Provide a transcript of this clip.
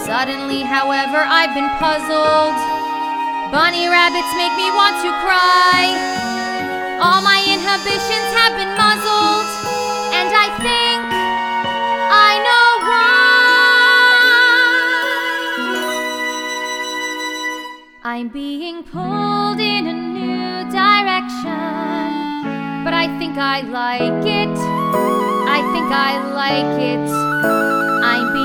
Suddenly, however, I've been puzzled. Bunny rabbits make me want to cry. All my inhibitions have been muzzled, and I think I know why. I'm being pulled in a new direction, but I think I like it. I think I like it. I'm